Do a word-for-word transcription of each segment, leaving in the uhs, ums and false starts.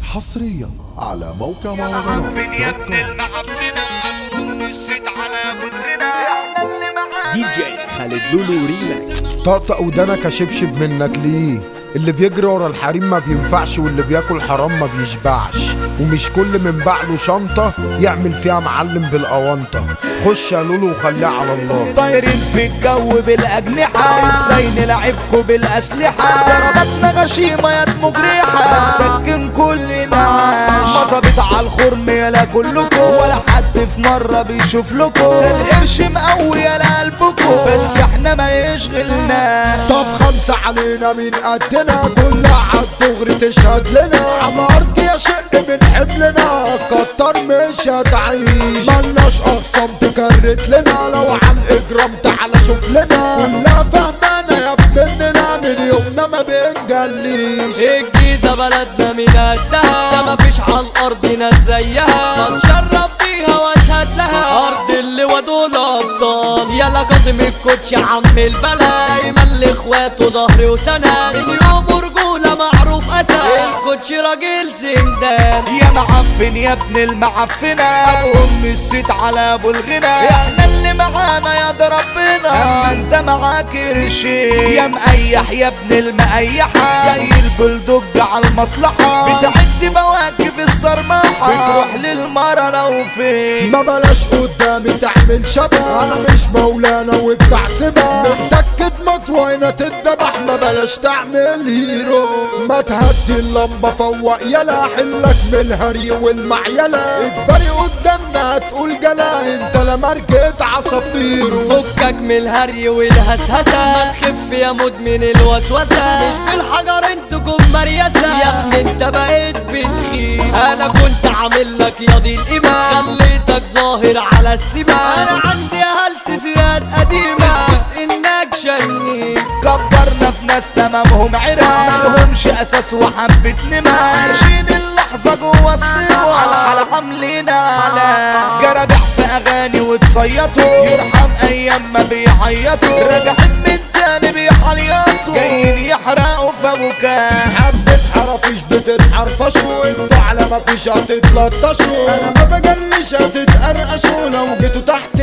حصريا على موقع مهرجانات معفن يا ابن المعفنة أم الست على أبو الغنى احنا اللي معانا دي جي خالد لولو ريماكس. طقطق ودانك اشبشب منك ليه؟ اللي بيجري ورا الحريم ما بينفعش، واللي بياكل حرام ما بيشبعش، ومش كل من باع له شنطة يعمل فيها معلم بالأونطة. خش يا لولو وخليها على الله. طايرين في الجو بالأجنحة، ازاي نلعبكوا بالأسلحة؟ ضرباتنا غشيمة يا مجرحة، هنسكن كلنا مصابت على الخرم يلا كلكم، ولا حد في مرة بيشوف لكم. القرش مقوي يلا قلبكم، بس احنا ما يشغلنا. طب خمسة علينا من قدنا، كلها عالدغري تشهد لنا. على أرض يا شق بنحب لنا، كتر مش هتعيش. ملناش أخصام تكرت لنا، لو عن إجرام تعالى شوف لنا. كلها فهمانة يا ابننا، من يومنا ما بنجليش. الجيزة بلدنا من قدها، ده مفيش على الأرض ناس زيها. بتشرب بيها واشهد لها، أرض اللي ودول أبطال. يلا كاظم الكوتش يا عم البلد، دايما لإخواته ظهري وسند. اليوم رجولة معروف أسد، الكوتش راجل سندان. يا معفن يا ابن المعفنة، ابو ام الست على ابو الغنى. احنا اللي معانا يا ده ربنا، اما انت معاك قرشين. يا مقيح يا ابن المقيحة، زي البلدوج على المصلحة. بتعد مواكب الصرماحة، بتروح للمرة لو فين. ما بلاش قدامي تعمل شبه، انا مش مولانا وبتاع سبا. متأكد مطوينة تتذبح، ما بلاش تعمل هيرو. ما تهدي اللمبة فوق يلا، حلك من الهري والمعيلة. اجبري قدامنا هتقول جلا، انت لا ماركت عصافير. فكك من الهري والهسهسة، ما تخف يا مدمن الوسوسة. مش بالحجر انتكم مريسة، يا ابني انت بقيت بتخيل. انا كنت عامل لك ياضي الإيمان، خليتك ظاهر على السماء. انا عندي هلس زياد قديمة، انك شني. كبرنا في ناس تمامهم عرا، ملهمش اساس وحبة نما. عايشين اللحظة جوا الصيوة، على حال عاملين على جرابيع في اغاني وتصيطوا. يرحم ايام ما بيعيطوا، راجعين من تاني بيحليطوا. جايين يحرقوا في ابوكا، حبة حرافيش بتتحرفشوا، انتوا على ما فيش هتتلطشوا. انا ما بجلش هتتقرقشوا، لو جيتوا تحت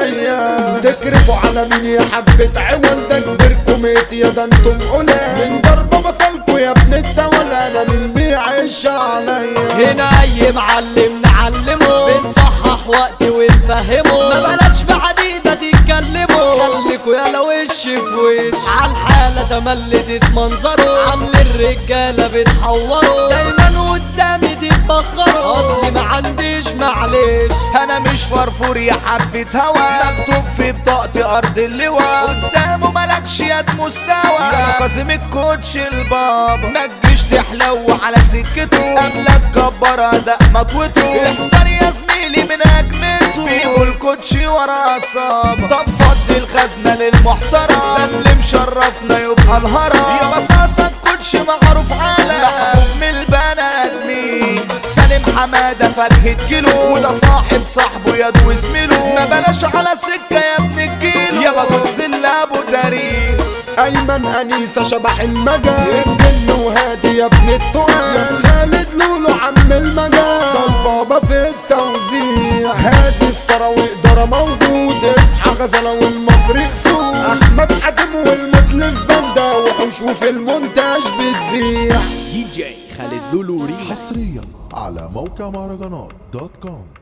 ايديا تكرفوا على مين يا حبة عوال. ده كبركم يا ده انتم قلال، من ضربة بطلكوا يا ابن الدول. انا مين بيعيش عليا؟ هنا اي معلم نعلمه، بنصحح وقت ونفهمه. ما بلاش في حديدة تتكلموا، خليكوا يلا وش في وش. عالحالة تملي تتمنظروا، عامل الرجالة بتحوروا. دايما قدامي تتبخروا، اصلي ما عنديش معلش. انا مش فرفور يا حبة هوا، مكتوب في بطاقتي ارض اللواء. قدامه ملكش يد مستوى، يا كاظم الكوتش البابا. ما تجيش تحلو على سكته، قبلك كبر اداء مطوته. احذر يا زميلي من هجمته، بيبو الكوتش ورا اصابة. طب فضي الخزنة للمحترم، ده اللي مشرفنا يبقى الهرم. يا بصاصة الكوتش معروف على محبوب من البني ادمين. سالم حمادة فاكهة كيلو، وده صاحب صاحبه يد وزميله. ما بلاش على سكة يا ابن الجيلو، يا بدوك زل ابو تاريخ. ايمن انيسة شبح المجال، الجن وهادي يا ابن التقال. يا خالد لولو عم المجال، ده البابا في التوزيع. هادي الثروي إدارة موجود، اصحى غزلة والمصري سوق. احمد حاتم والمتلف بندة، وحوش وفي المونتاج بتزيح. دي جي خالد لولو ريماكس. حصريا على موقع مهرجانات دوت كوم.